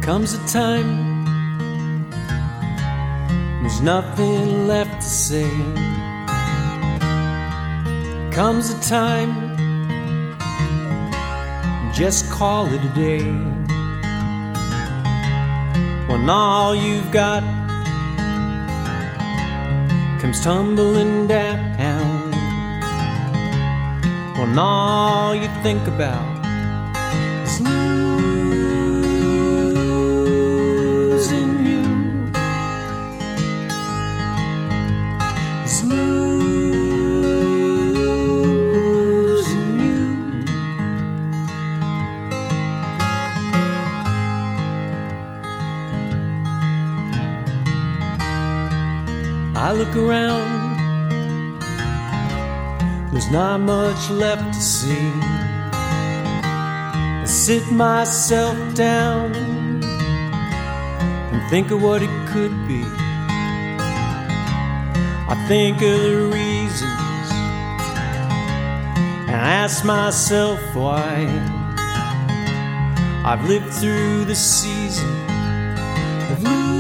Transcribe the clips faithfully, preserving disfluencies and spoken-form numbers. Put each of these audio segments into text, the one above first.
Comes a time, there's nothing left to say. Comes a time, just call it a day. When all you've got comes tumbling down, when all you think about is losing you, is losing you. I look around, there's not much left to see. I sit myself down and think of what it could be. I think of the reasons and ask myself why. I've lived through the season of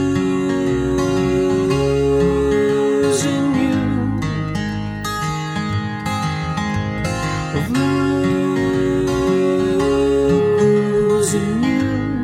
losing you, of losing you.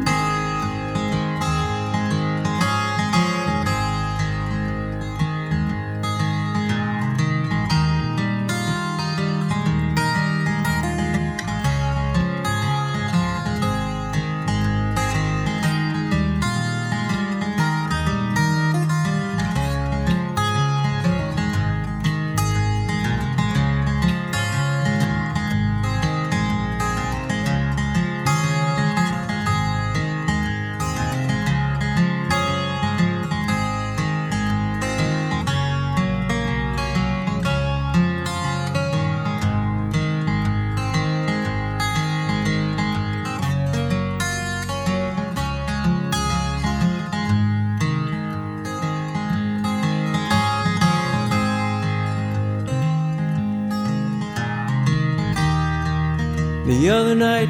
The other night,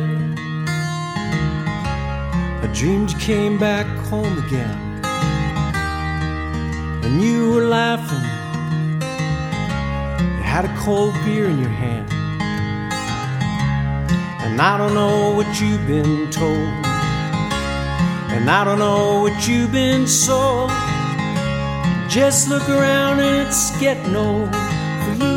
I dreamed you came back home again, and you were laughing. You had a cold beer in your hand, and I don't know what you've been told, and I don't know what you've been sold. Just look around and it's getting old for you.